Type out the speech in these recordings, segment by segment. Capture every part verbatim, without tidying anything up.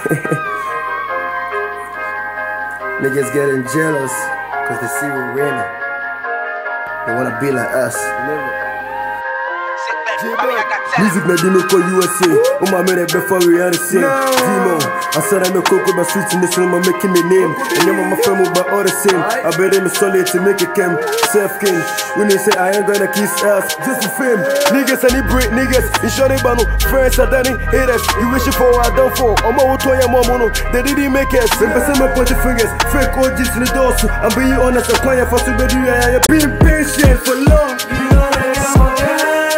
Niggas getting jealous cause they see we winning. They wanna be like us. Music na dino ko U S A. Oh my man, before we are the same. Dino, I said I'm a cocoa by streets in this room, I'm making a name. And you're my friend, but all the same. I bet I'm solid to make it cam. Self king. When they say I ain't gonna kiss ass, just the fame. Niggas and they break niggas. You sure they bano. Friends are done haters. You wish you for what I done for. I'm out to your mom. They didn't make it. When person my point fingers. Fake O Gs in the door. I'm being honest. I'm playing for somebody. I'm being patient for long. You know that I'm okay.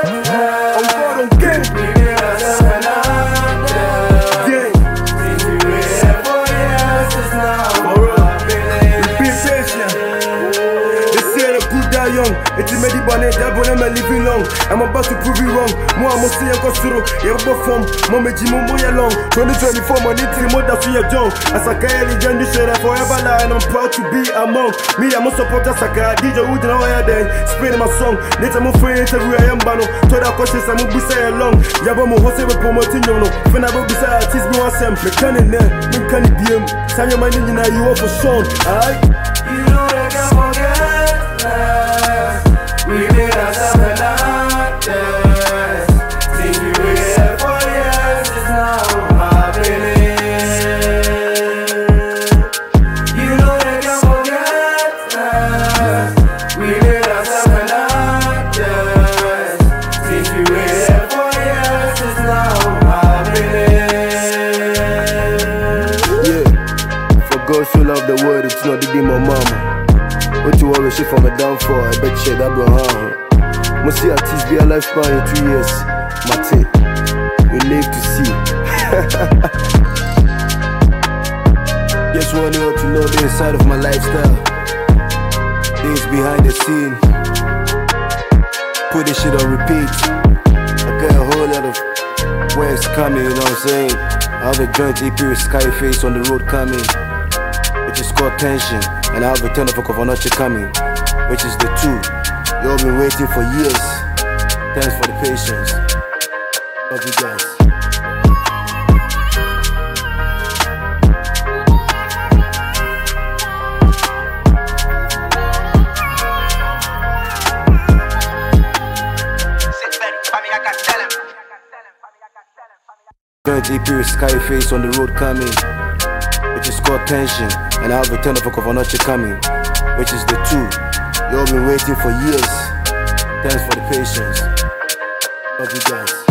Young, it's a medi bonnet, that one I'm living long. I'm about to prove you wrong. More I'm say I got through, you're from Mama Jimo long. twenty twenty-four money, three more that's your young. As a guy, you can do shit forever lie, and I'm proud to be among me. I'm a supporter, Saka, D J Wood, now I day, spinning my song. Later, I'm afraid to I am bano. Told our questions, I'm be say along. Yabamo Jose with promoting you know. When I will be sad, tease me once I'm mechanic there. We can't be him. Sanya my ninja, you are for Sean. Alright, you know that I'm okay. We made ourselves a lot, yes. Think we waited for years, it's now happening. You know they can forget, yes. We made ourselves a lot, yes. Think we waited for years, it's now happening. Yeah, for God so love the world, it's not the demon mama. What you always shit from a downfall, I bet shit that bro huh? Must see artists be alive span in two years. Mate, we live to see. Just want you all to know the inside of my lifestyle. Things behind the scene. Put this shit on repeat. I got a whole lot of ways coming, you know what I'm saying? I have a joint E P with Skyface on the road coming, which is called Tension. And I have a ten of a Covanoche coming, which is the two. You all been waiting for years. Thanks for the patience. Love you guys. Joint E P with Skyface on the road coming, which is called Tension. And I have a ten of a Covanoche coming, which is the two. You all been waiting for years. Thanks for the patience. Love you guys.